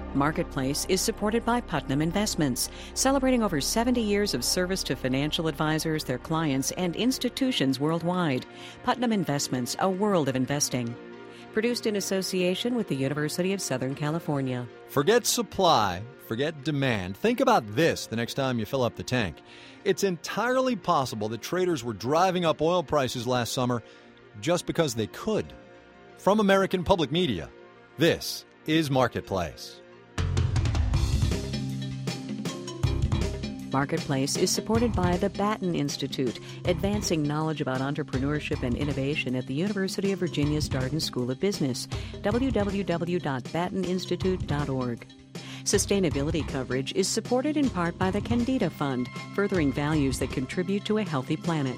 Marketplace is supported by Putnam Investments, celebrating over 70 years of service to financial advisors, their clients, and institutions worldwide. Putnam Investments, a world of investing. Produced in association with the University of Southern California. Forget supply, forget demand. Think about this the next time you fill up the tank. It's entirely possible that traders were driving up oil prices last summer just because they could. From American Public Media, this is Marketplace. Marketplace is supported by the Batten Institute, advancing knowledge about entrepreneurship and innovation at the University of Virginia's Darden School of Business. www.batteninstitute.org. Sustainability coverage is supported in part by the Candida Fund, furthering values that contribute to a healthy planet.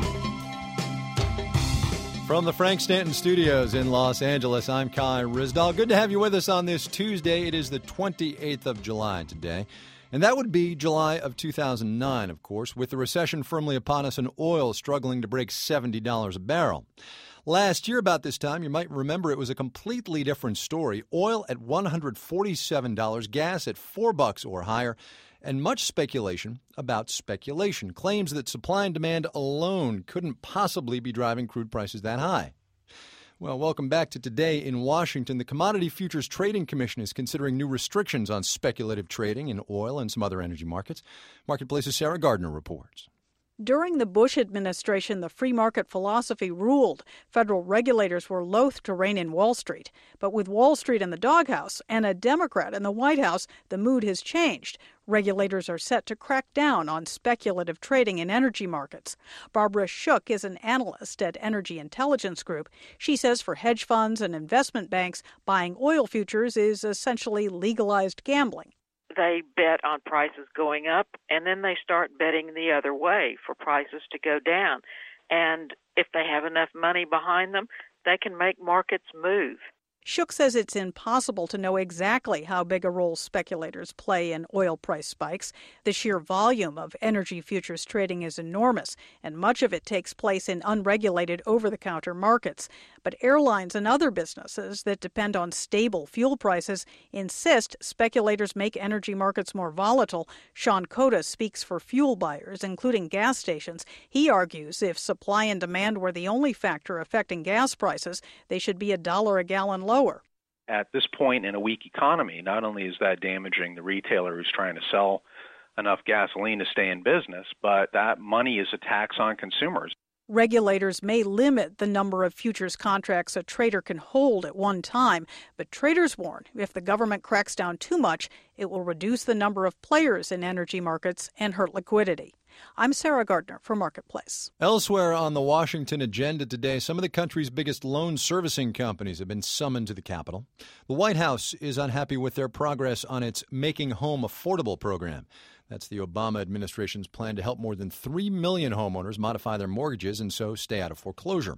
From the Frank Stanton Studios in Los Angeles, I'm Kai Ryssdal. Good to have you with us on this Tuesday. It is the 28th of July today. And that would be July of 2009, of course, with the recession firmly upon us and oil struggling to break $70 a barrel. Last year about this time, you might remember it was a completely different story. Oil at $147, gas at $4 or higher, and much speculation about speculation. Claims that supply and demand alone couldn't possibly be driving crude prices that high. Well, welcome back to Today in Washington. The Commodity Futures Trading Commission is considering new restrictions on speculative trading in oil and some other energy markets. Marketplace's Sarah Gardner reports. During the Bush administration, the free market philosophy ruled. Federal regulators were loath to rein in Wall Street. But with Wall Street in the doghouse and a Democrat in the White House, the mood has changed. Regulators are set to crack down on speculative trading in energy markets. Barbara Shook is an analyst at Energy Intelligence Group. She says for hedge funds and investment banks, buying oil futures is essentially legalized gambling. They bet on prices going up, and then they start betting the other way for prices to go down. And if they have enough money behind them, they can make markets move. Shook says it's impossible to know exactly how big a role speculators play in oil price spikes. The sheer volume of energy futures trading is enormous, and much of it takes place in unregulated over-the-counter markets. But airlines and other businesses that depend on stable fuel prices insist speculators make energy markets more volatile. Sean Cota speaks for fuel buyers, including gas stations. He argues if supply and demand were the only factor affecting gas prices, they should be $1 a gallon lower. At this point in a weak economy, not only is that damaging the retailer who's trying to sell enough gasoline to stay in business, but that money is a tax on consumers. Regulators may limit the number of futures contracts a trader can hold at one time, but traders warn if the government cracks down too much, it will reduce the number of players in energy markets and hurt liquidity. I'm Sarah Gardner for Marketplace. Elsewhere on the Washington agenda today, some of the country's biggest loan servicing companies have been summoned to the Capitol. The White House is unhappy with their progress on its Making Home Affordable program. That's the Obama administration's plan to help more than 3 million homeowners modify their mortgages and so stay out of foreclosure.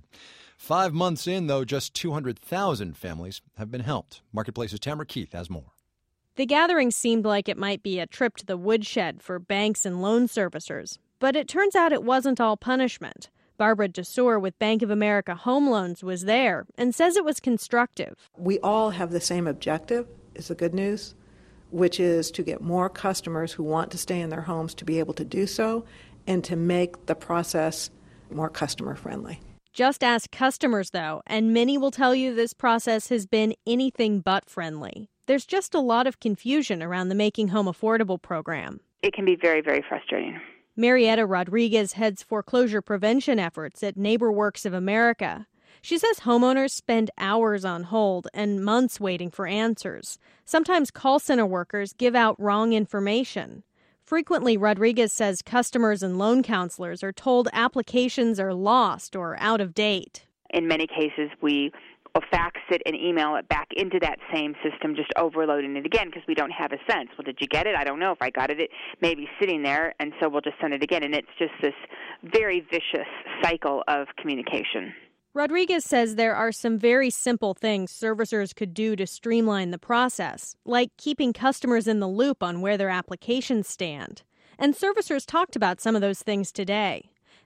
5 months in, though, just 200,000 families have been helped. Marketplace's Tamara Keith has more. The gathering seemed like it might be a trip to the woodshed for banks and loan servicers, but it turns out it wasn't all punishment. Barbara DeSore with Bank of America Home Loans was there and says it was constructive. We all have the same objective, is the good news, which is to get more customers who want to stay in their homes to be able to do so and to make the process more customer friendly. Just ask customers, though, and many will tell you this process has been anything but friendly. There's just a lot of confusion around the Making Home Affordable program. It can be very, very frustrating. Marietta Rodriguez heads foreclosure prevention efforts at NeighborWorks of America. She says homeowners spend hours on hold and months waiting for answers. Sometimes call center workers give out wrong information. Frequently, Rodriguez says customers and loan counselors are told applications are lost or out of date. In many cases, we fax it and email it back into that same system, just overloading it again because we don't have a sense. Well, did you get it? I don't know. If I got it, it may be sitting there, and so we'll just send it again. And it's just this very vicious cycle of communication. Rodriguez says there are some very simple things servicers could do to streamline the process, like keeping customers in the loop on where their applications stand. And servicers talked about some of those things today.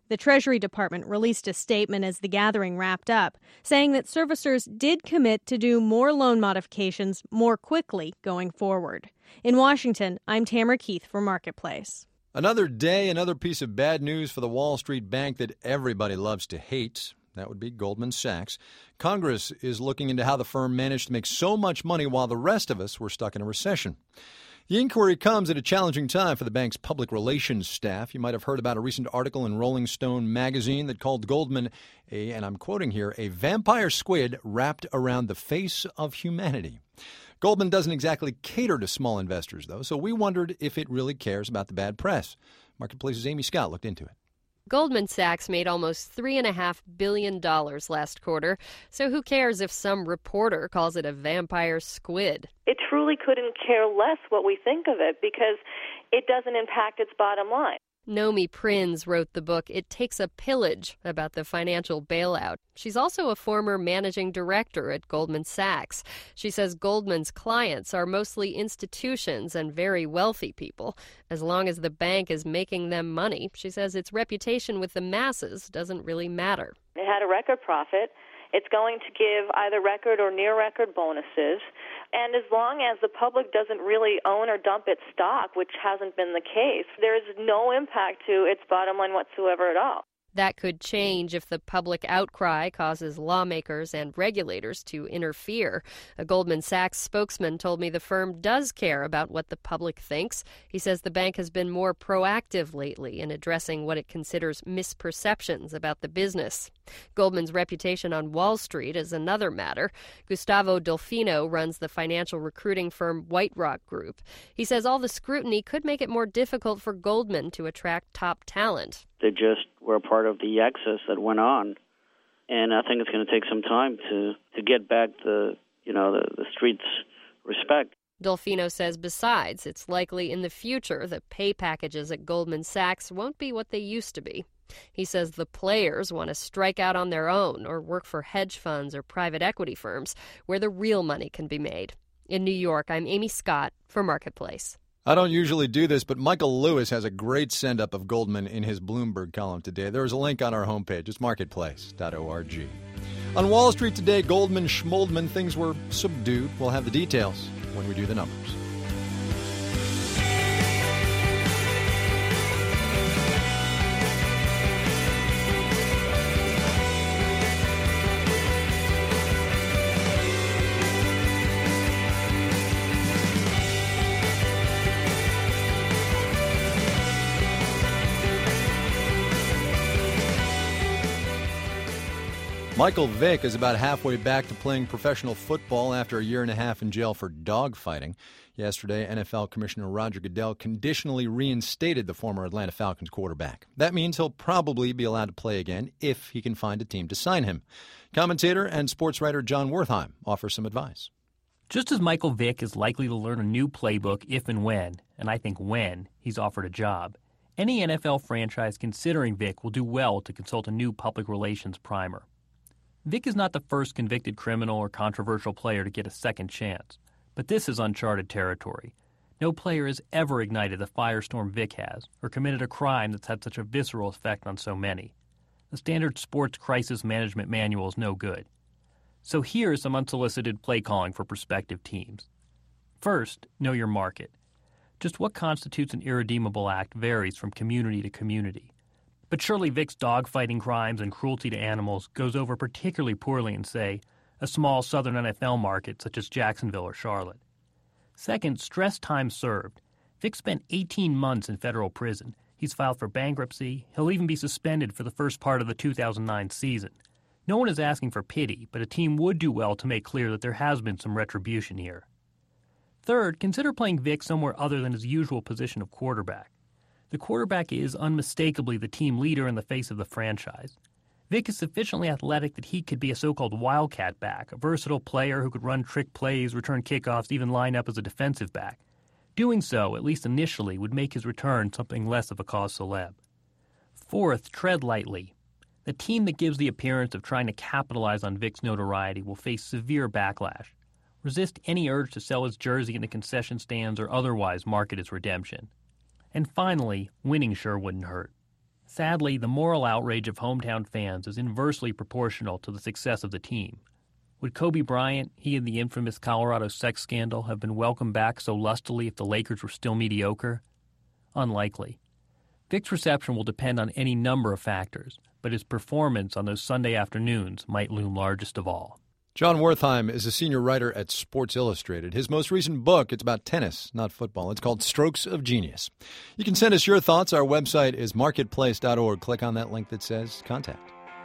The Treasury Department released a statement as the gathering wrapped up, saying that servicers did commit to do more loan modifications more quickly going forward. In Washington, I'm Tamara Keith for Marketplace. Another day, another piece of bad news for the Wall Street bank that everybody loves to hate. That would be Goldman Sachs. Congress is looking into how the firm managed to make so much money while the rest of us were stuck in a recession. The inquiry comes at a challenging time for the bank's public relations staff. You might have heard about a recent article in Rolling Stone magazine that called Goldman and I'm quoting here, a vampire squid wrapped around the face of humanity. Goldman doesn't exactly cater to small investors, though, so we wondered if it really cares about the bad press. Marketplace's Amy Scott looked into it. Goldman Sachs made almost $3.5 billion last quarter, so who cares if some reporter calls it a vampire squid? It truly couldn't care less what we think of it because it doesn't impact its bottom line. Nomi Prins wrote the book It Takes a Pillage about the financial bailout. She's also a former managing director at Goldman Sachs. She says Goldman's clients are mostly institutions and very wealthy people. As long as the bank is making them money, she says its reputation with the masses doesn't really matter. It had a record profit. It's going to give either record or near record bonuses. And as long as the public doesn't really own or dump its stock, which hasn't been the case, there is no impact to its bottom line whatsoever at all. That could change if the public outcry causes lawmakers and regulators to interfere. A Goldman Sachs spokesman told me the firm does care about what the public thinks. He says the bank has been more proactive lately in addressing what it considers misperceptions about the business. Goldman's reputation on Wall Street is another matter. Gustavo Delfino runs the financial recruiting firm White Rock Group. He says all the scrutiny could make it more difficult for Goldman to attract top talent. They just were a part of the excess that went on, and I think it's going to take some time to get back the street's respect. Delfino says besides, it's likely in the future that pay packages at Goldman Sachs won't be what they used to be. He says the players want to strike out on their own or work for hedge funds or private equity firms where the real money can be made. In New York, I'm Amy Scott for Marketplace. I don't usually do this, but Michael Lewis has a great send-up of Goldman in his Bloomberg column today. There's a link on our homepage. It's marketplace.org. On Wall Street today, Goldman, Schmoldman, things were subdued. We'll have the details when we do the numbers. Michael Vick is about halfway back to playing professional football after a year and a half in jail for dogfighting. Yesterday, NFL Commissioner Roger Goodell conditionally reinstated the former Atlanta Falcons quarterback. That means he'll probably be allowed to play again if he can find a team to sign him. Commentator and sports writer John Wertheim offers some advice. Just as Michael Vick is likely to learn a new playbook if and when, and I think when, he's offered a job, any NFL franchise considering Vick will do well to consult a new public relations primer. Vick is not the first convicted criminal or controversial player to get a second chance, but this is uncharted territory. No player has ever ignited the firestorm Vick has, or committed a crime that's had such a visceral effect on so many. The standard sports crisis management manual is no good. So here's some unsolicited play calling for prospective teams. First, know your market. Just what constitutes an irredeemable act varies from community to community. But surely Vick's dogfighting crimes and cruelty to animals goes over particularly poorly in, say, a small southern NFL market such as Jacksonville or Charlotte. Second, stress time served. Vick spent 18 months in federal prison. He's filed for bankruptcy. He'll even be suspended for the first part of the 2009 season. No one is asking for pity, but a team would do well to make clear that there has been some retribution here. Third, consider playing Vick somewhere other than his usual position of quarterback. The quarterback is unmistakably the team leader in the face of the franchise. Vick is sufficiently athletic that he could be a so-called wildcat back, a versatile player who could run trick plays, return kickoffs, even line up as a defensive back. Doing so, at least initially, would make his return something less of a cause célèbre. Fourth, tread lightly. The team that gives the appearance of trying to capitalize on Vick's notoriety will face severe backlash. Resist any urge to sell his jersey in the concession stands or otherwise market his redemption. And finally, winning sure wouldn't hurt. Sadly, the moral outrage of hometown fans is inversely proportional to the success of the team. Would Kobe Bryant, he and the infamous Colorado sex scandal, have been welcomed back so lustily if the Lakers were still mediocre? Unlikely. Vic's reception will depend on any number of factors, but his performance on those Sunday afternoons might loom largest of all. John Wertheim is a senior writer at Sports Illustrated. His most recent book, it's about tennis, not football. It's called Strokes of Genius. You can send us your thoughts. Our website is marketplace.org. Click on that link that says Contact.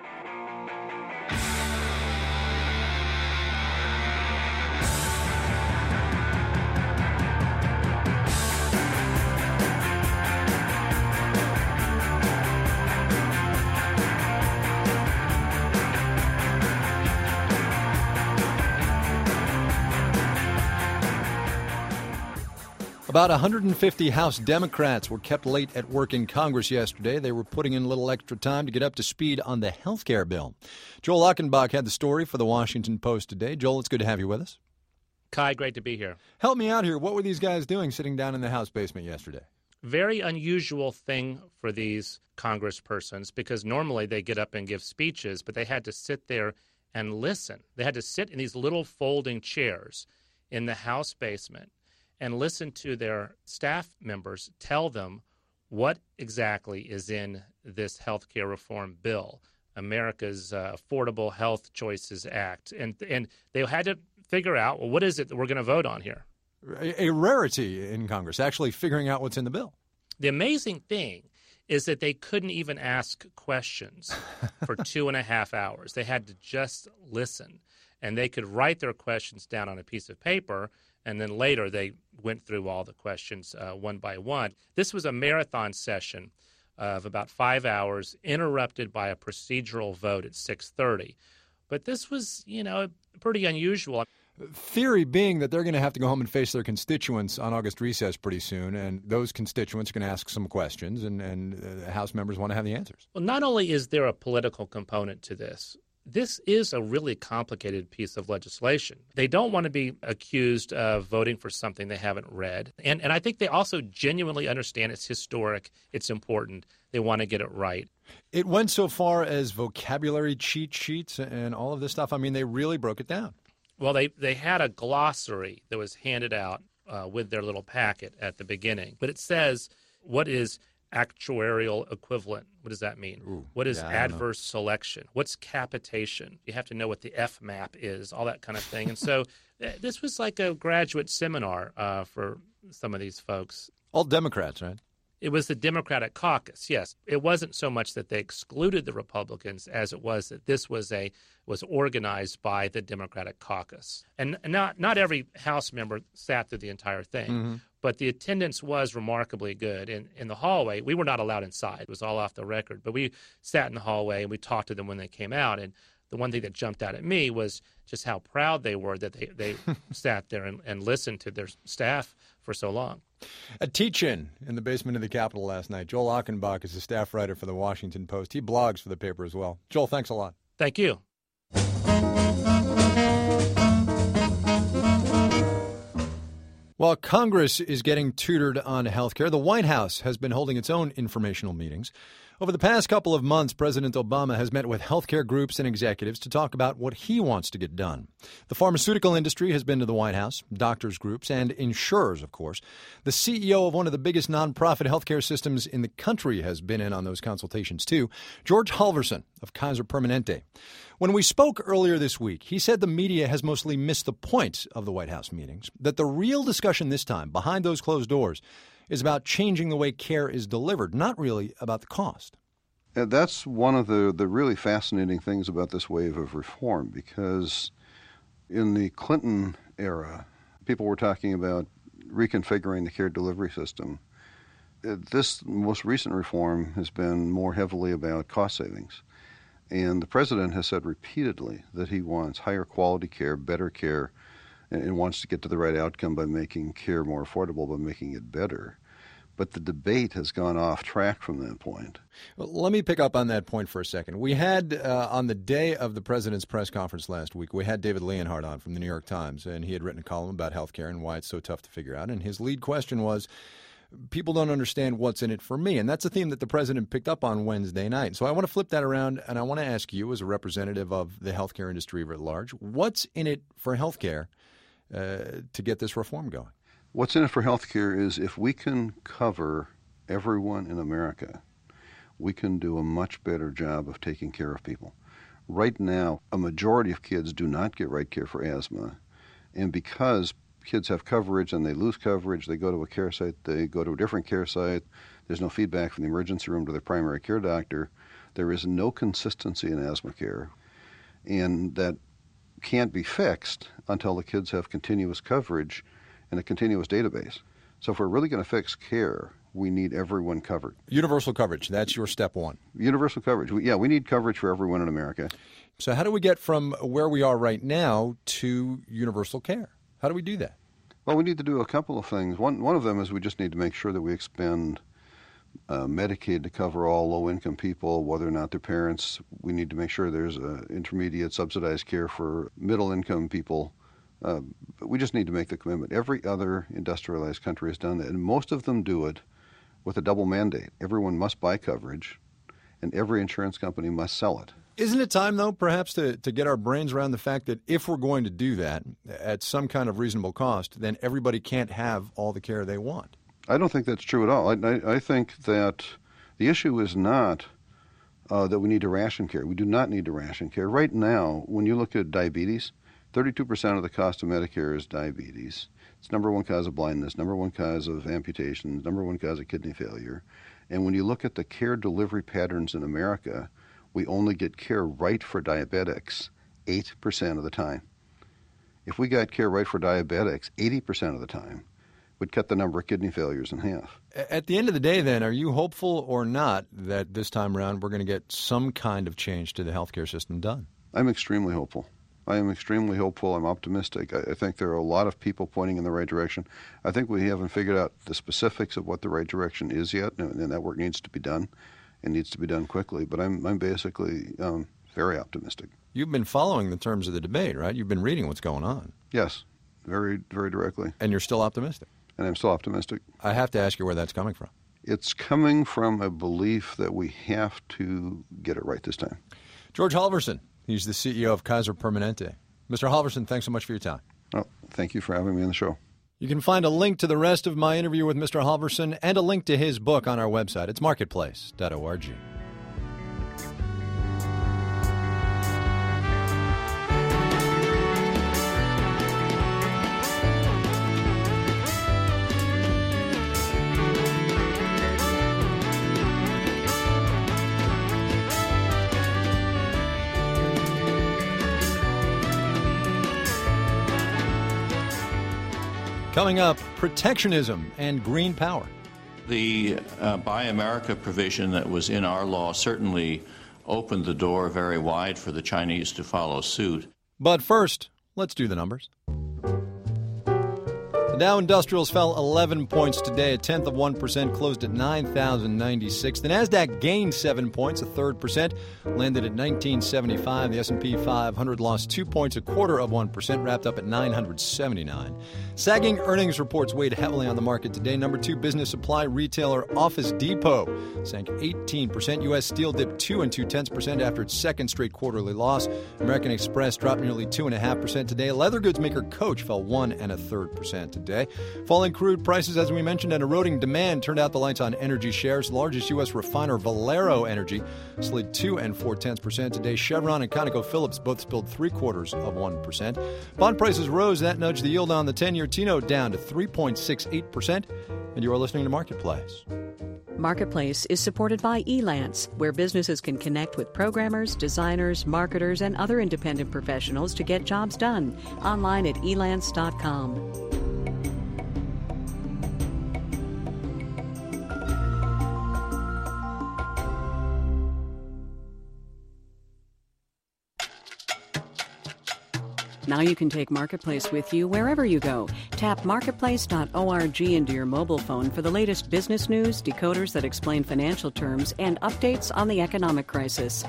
About 150 House Democrats were kept late at work in Congress yesterday. They were putting in a little extra time to get up to speed on the health care bill. Joel Achenbach had the story for the Washington Post today. Joel, it's good to have you with us. Kai, great to be here. Help me out here. What were these guys doing sitting down in the House basement yesterday? Very unusual thing for these congresspersons, because normally they get up and give speeches, but they had to sit there and listen. They had to sit in these little folding chairs in the House basement and listen to their staff members tell them what exactly is in this health care reform bill, America's Affordable Health Choices Act. And they had to figure out, well, what is it that we're going to vote on here? A rarity in Congress, actually figuring out what's in the bill. The amazing thing is that they couldn't even ask questions for 2.5 hours. They had to just listen, and they could write their questions down on a piece of paper, and then later they went through all the questions one by one. This was a marathon session of about 5 hours, interrupted by a procedural vote at 6:30. But this was, pretty unusual. Theory being that they're going to have to go home and face their constituents on August recess pretty soon, and those constituents are going to ask some questions, and House members want to have the answers. Well, not only is there a political component to this, this is a really complicated piece of legislation. They don't want to be accused of voting for something they haven't read. And I think they also genuinely understand it's historic, it's important, they want to get it right. It went so far as vocabulary cheat sheets and all of this stuff. I mean, they really broke it down. Well, they had a glossary that was handed out with their little packet at the beginning. But it says, what is actuarial equivalent? What does that mean? Ooh, what is adverse selection? What's capitation? You have to know what the FMAP is, all that kind of thing. And so this was like a graduate seminar for some of these folks. All Democrats, right? It was the Democratic caucus, yes. It wasn't so much that they excluded the Republicans as it was that this was organized by the Democratic caucus. And not every House member sat through the entire thing, Mm-hmm. but the attendance was remarkably good. In the hallway, we were not allowed inside. It was all off the record. But we sat in the hallway and we talked to them when they came out. And the one thing that jumped out at me was just how proud they were that they sat there and listened to their staff for so long. A teach-in the basement of the Capitol last night. Joel Achenbach is a staff writer for the Washington Post. He blogs for the paper as well. Joel, thanks a lot. Thank you. While Congress is getting tutored on health care, the White House has been holding its own informational meetings. Over the past couple of months, President Obama has met with healthcare groups and executives to talk about what he wants to get done. The pharmaceutical industry has been to the White House, doctors' groups, and insurers, of course. The CEO of one of the biggest nonprofit healthcare systems in the country has been in on those consultations, too. George Halverson of Kaiser Permanente. When we spoke earlier this week, he said the media has mostly missed the point of the White House meetings, that the real discussion this time, behind those closed doors, is about changing the way care is delivered, not really about the cost. That's one of the really fascinating things about this wave of reform, because in the Clinton era, people were talking about reconfiguring the care delivery system. This most recent reform has been more heavily about cost savings. And the president has said repeatedly that he wants higher quality care, better care, and wants to get to the right outcome by making care more affordable, by making it better. But the debate has gone off track from that point. Well, let me pick up on that point for a second. We had, on the day of the president's press conference last week, we had David Leonhardt on from the New York Times, and he had written a column about health care and why it's so tough to figure out. And his lead question was, people don't understand what's in it for me. And that's a theme that the president picked up on Wednesday night. So I want to flip that around, and I want to ask you, as a representative of the healthcare industry writ large, what's in it for healthcare to get this reform going? What's in it for healthcare is if we can cover everyone in America, we can do a much better job of taking care of people. Right now, a majority of kids do not get right care for asthma. And because kids have coverage and they lose coverage, they go to a care site, they go to a different care site, there's no feedback from the emergency room to their primary care doctor, there is no consistency in asthma care. And that can't be fixed until the kids have continuous coverage and a continuous database. So if we're really going to fix care, we need everyone covered. Universal coverage, that's your step one. Universal coverage. We need coverage for everyone in America. So how do we get from where we are right now to universal care? How do we do that? Well, we need to do a couple of things. One of them is we just need to make sure that we expand Medicaid to cover all low-income people, whether or not they're parents. We need to make sure there's intermediate subsidized care for middle-income people. But we just need to make the commitment. Every other industrialized country has done that, and most of them do it with a double mandate. Everyone must buy coverage, and every insurance company must sell it. Isn't it time, though, perhaps to get our brains around the fact that if we're going to do that at some kind of reasonable cost, then everybody can't have all the care they want? I don't think that's true at all. I think that the issue is not that we need to ration care. We do not need to ration care. Right now, when you look at diabetes, 32% of the cost of Medicare is diabetes. It's number one cause of blindness, number one cause of amputations, number one cause of kidney failure. And when you look at the care delivery patterns in America, we only get care right for diabetics 8% of the time. If we got care right for diabetics 80% of the time, we'd cut the number of kidney failures in half. At the end of the day, then, are you hopeful or not that this time around we're going to get some kind of change to the healthcare system done? I'm extremely hopeful. I am extremely hopeful. I'm optimistic. I think there are a lot of people pointing in the right direction. I think we haven't figured out the specifics of what the right direction is yet, and that work needs to be done. It needs to be done quickly, but I'm basically very optimistic. You've been following the terms of the debate, right? You've been reading what's going on. Yes, very, very directly. And you're still optimistic? And I'm still optimistic. I have to ask you where that's coming from. It's coming from a belief that we have to get it right this time. George Halverson, he's the CEO of Kaiser Permanente. Mr. Halverson, thanks so much for your time. Oh, thank you for having me on the show. You can find a link to the rest of my interview with Mr. Halverson and a link to his book on our website. It's marketplace.org. Coming up, protectionism and green power. The Buy America provision that was in our law certainly opened the door very wide for the Chinese to follow suit. But first, let's do the numbers. The Dow Industrials fell 11 points today, 0.1%, closed at 9,096. The Nasdaq gained 7 points, 0.3%, landed at 1975. The S&P 500 lost 2 points, 0.25%, wrapped up at 979. Sagging earnings reports weighed heavily on the market today. Number 2 business supply retailer Office Depot sank 18%. U.S. Steel dipped 2.2% after its second straight quarterly loss. American Express dropped nearly 2.5% today. Leather goods maker Coach fell 1.33% today. Falling crude prices, as we mentioned, and eroding demand turned out the lights on energy shares. The largest U.S. refiner, Valero Energy, slid 2.4% today. Chevron and ConocoPhillips both spilled 0.75%. Bond prices rose. That nudged the yield on the 10-year T-note down to 3.68%. And you are listening to Marketplace. Marketplace is supported by Elance, where businesses can connect with programmers, designers, marketers, and other independent professionals to get jobs done. Online at elance.com. Now you can take Marketplace with you wherever you go. Tap marketplace.org into your mobile phone for the latest business news, decoders that explain financial terms, and updates on the economic crisis.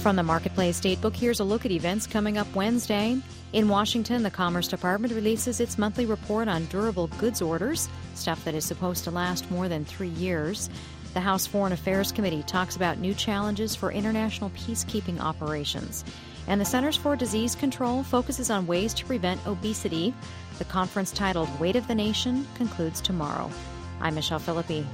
From the Marketplace Datebook, here's a look at events coming up Wednesday. In Washington, the Commerce Department releases its monthly report on durable goods orders, stuff that is supposed to last more than 3 years. The House Foreign Affairs Committee talks about new challenges for international peacekeeping operations. And the Centers for Disease Control focuses on ways to prevent obesity. The conference titled Weight of the Nation concludes tomorrow. I'm Michelle Philippi.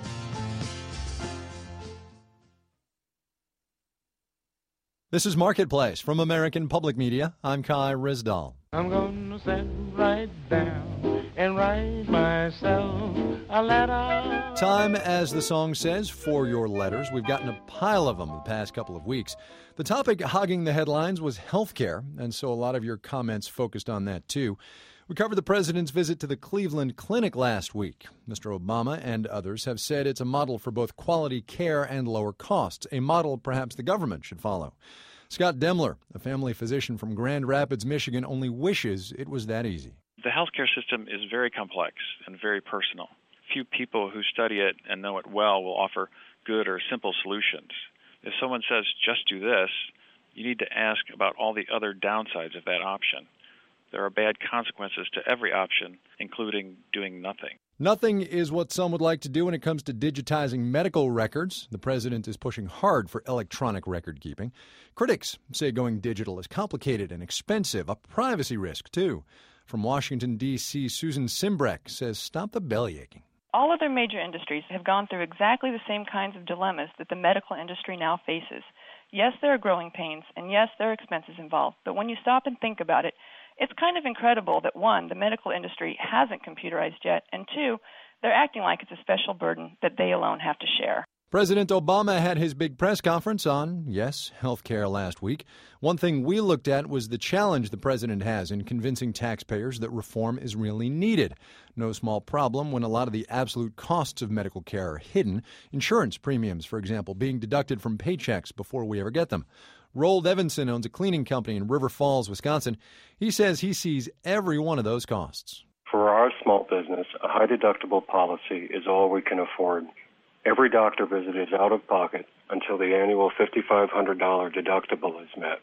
This is Marketplace from American Public Media. I'm Kai Risdall. I'm going to sit right down and write myself a letter. Time, as the song says, for your letters. We've gotten a pile of them the past couple of weeks. The topic hogging the headlines was healthcare, and so a lot of your comments focused on that too. We covered the president's visit to the Cleveland Clinic last week. Mr. Obama and others have said it's a model for both quality care and lower costs, a model perhaps the government should follow. Scott Demler, a family physician from Grand Rapids, Michigan, only wishes it was that easy. The healthcare system is very complex and very personal. Few people who study it and know it well will offer good or simple solutions. If someone says, just do this, you need to ask about all the other downsides of that option. There are bad consequences to every option, including doing nothing. Nothing is what some would like to do when it comes to digitizing medical records. The president is pushing hard for electronic record keeping. Critics say going digital is complicated and expensive, a privacy risk, too. From Washington, D.C., Susan Simbrek says stop the bellyaching. All other major industries have gone through exactly the same kinds of dilemmas that the medical industry now faces. Yes, there are growing pains, and yes, there are expenses involved, but when you stop and think about it, it's kind of incredible that, one, the medical industry hasn't computerized yet, and two, they're acting like it's a special burden that they alone have to share. President Obama had his big press conference on, yes, health care last week. One thing we looked at was the challenge the president has in convincing taxpayers that reform is really needed. No small problem when a lot of the absolute costs of medical care are hidden. Insurance premiums, for example, being deducted from paychecks before we ever get them. Roald Evanson owns a cleaning company in River Falls, Wisconsin. He says he sees every one of those costs. For our small business, a high deductible policy is all we can afford. Every doctor visit is out of pocket until the annual $5,500 deductible is met.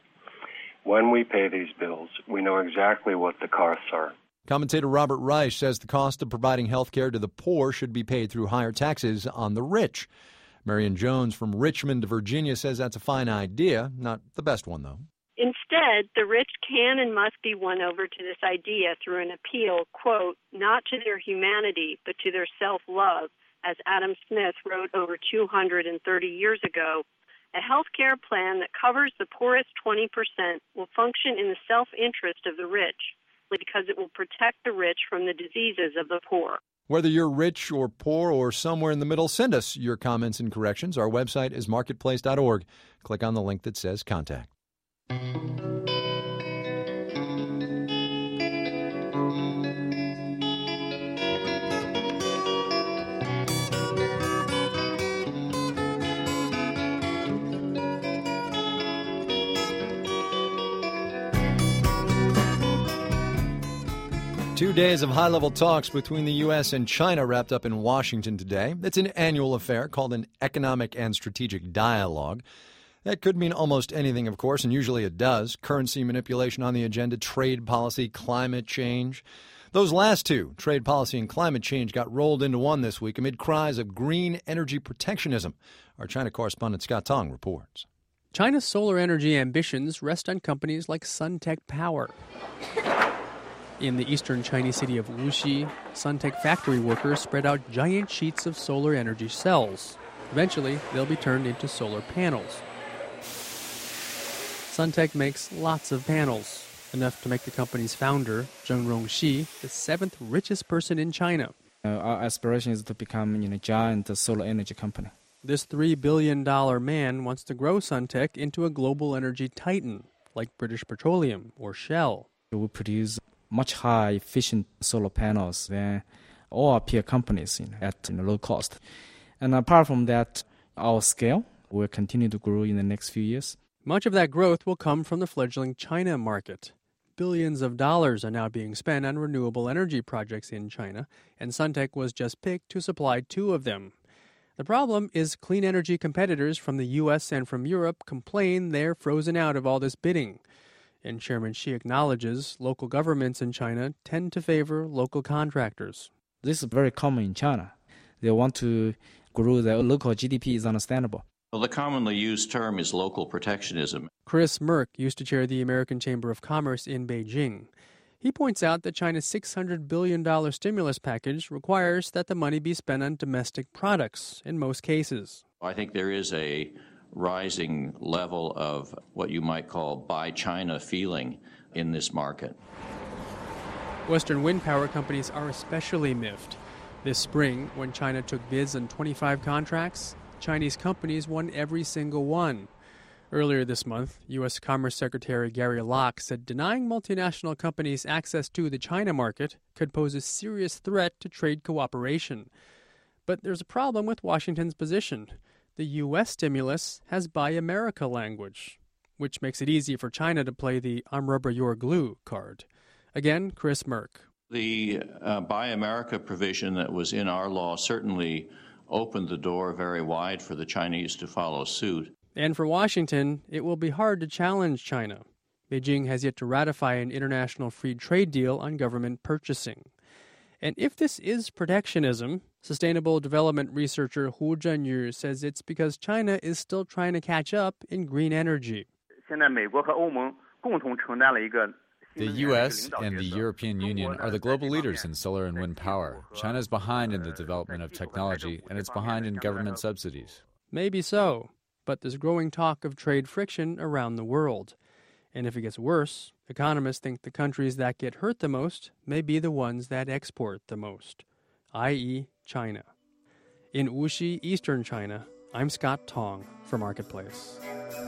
When we pay these bills, we know exactly what the costs are. Commentator Robert Reich says the cost of providing health care to the poor should be paid through higher taxes on the rich. Marion Jones from Richmond, Virginia, says that's a fine idea, not the best one, though. Instead, the rich can and must be won over to this idea through an appeal, quote, not to their humanity, but to their self-love, as Adam Smith wrote over 230 years ago. A health care plan that covers the poorest 20% will function in the self-interest of the rich, because it will protect the rich from the diseases of the poor. Whether you're rich or poor or somewhere in the middle, send us your comments and corrections. Our website is marketplace.org. Click on the link that says Contact. 2 days of high-level talks between the U.S. and China wrapped up in Washington today. It's an annual affair called an Economic and Strategic Dialogue. That could mean almost anything, of course, and usually it does. Currency manipulation on the agenda, trade policy, climate change. Those last two, trade policy and climate change, got rolled into one this week amid cries of green energy protectionism. Our China correspondent Scott Tong reports. China's solar energy ambitions rest on companies like Suntec Power. In the eastern Chinese city of Wuxi, Suntec factory workers spread out giant sheets of solar energy cells. Eventually, they'll be turned into solar panels. Suntec makes lots of panels, enough to make the company's founder, Zheng Rongxi, the seventh richest person in China. Our aspiration is to become a giant solar energy company. This $3 billion man wants to grow Suntec into a global energy titan, like British Petroleum or Shell. We produce much higher efficient solar panels than all our peer companies at low cost. And apart from that, our scale will continue to grow in the next few years. Much of that growth will come from the fledgling China market. Billions of dollars are now being spent on renewable energy projects in China, and Suntec was just picked to supply 2 of them. The problem is clean energy competitors from the U.S. and from Europe complain they're frozen out of all this bidding. And Chairman Xi acknowledges local governments in China tend to favor local contractors. This is very common in China. They want to grow their local GDP is understandable. Well, the commonly used term is local protectionism. Chris Merck used to chair the American Chamber of Commerce in Beijing. He points out that China's $600 billion stimulus package requires that the money be spent on domestic products in most cases. I think there is a rising level of what you might call buy China feeling in this market. Western wind power companies are especially miffed. This spring, when China took bids on 25 contracts, Chinese companies won every single one. Earlier this month, U.S. Commerce Secretary Gary Locke said denying multinational companies access to the China market could pose a serious threat to trade cooperation. But there's a problem with Washington's position. The U.S. stimulus has Buy America language, which makes it easy for China to play the I'm rubber, you're glue card. Again, Chris Merck. The Buy America provision that was in our law certainly opened the door very wide for the Chinese to follow suit. And for Washington, it will be hard to challenge China. Beijing has yet to ratify an international free trade deal on government purchasing. And if this is protectionism, sustainable development researcher Hu Zhenyu says it's because China is still trying to catch up in green energy. The U.S. and the European Union are the global leaders in solar and wind power. China's behind in the development of technology, and it's behind in government subsidies. Maybe so, but there's growing talk of trade friction around the world. And if it gets worse, economists think the countries that get hurt the most may be the ones that export the most, i.e. China. In Wuxi, eastern China, I'm Scott Tong for Marketplace.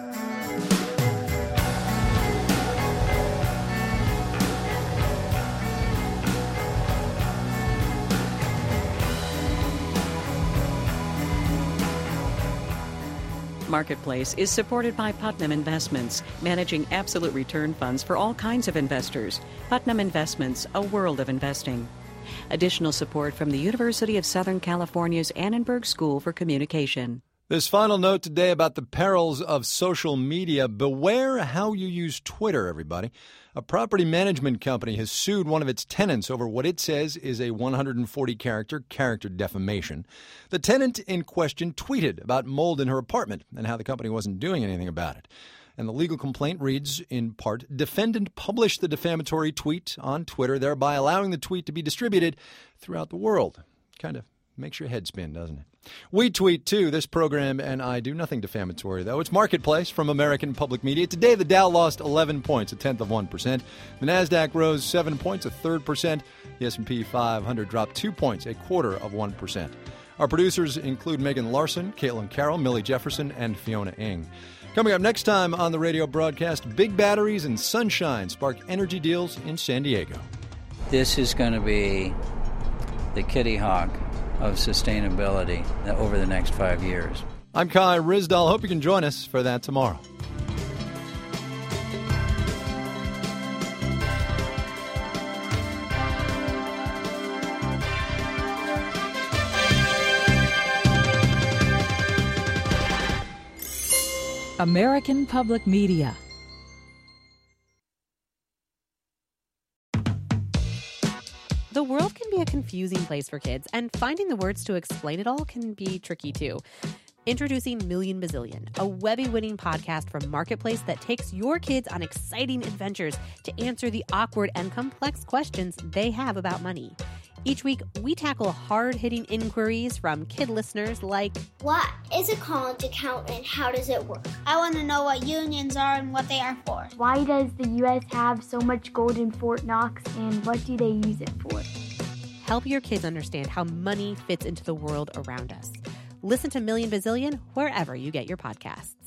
Marketplace is supported by Putnam Investments, managing absolute return funds for all kinds of investors. Putnam Investments, a world of investing. Additional support from the University of Southern California's Annenberg School for Communication. This final note today about the perils of social media. Beware how you use Twitter, everybody. A property management company has sued one of its tenants over what it says is a 140-character defamation. The tenant in question tweeted about mold in her apartment and how the company wasn't doing anything about it. And the legal complaint reads, in part, defendant published the defamatory tweet on Twitter, thereby allowing the tweet to be distributed throughout the world. Kind of makes your head spin, doesn't it? We tweet, too. This program and I do nothing defamatory, though. It's Marketplace from American Public Media. Today, the Dow lost 11 points, 1/10%. The NASDAQ rose 7 points, 1/3%. The S&P 500 dropped 2 points, 1/4%. Our producers include Megan Larson, Caitlin Carroll, Millie Jefferson, and Fiona Ng. Coming up next time on the radio broadcast, big batteries and sunshine spark energy deals in San Diego. This is going to be the Kitty Hawk of sustainability over the next 5 years. I'm Kai Ryssdal. Hope you can join us for that tomorrow. American Public Media. The world can be a confusing place for kids, and finding the words to explain it all can be tricky too. Introducing Million Bazillion, a Webby-winning podcast from Marketplace that takes your kids on exciting adventures to answer the awkward and complex questions they have about money. Each week, we tackle hard-hitting inquiries from kid listeners like, what is a college account and how does it work? I want to know what unions are and what they are for. Why does the U.S. have so much gold in Fort Knox and what do they use it for? Help your kids understand how money fits into the world around us. Listen to Million Bazillion wherever you get your podcasts.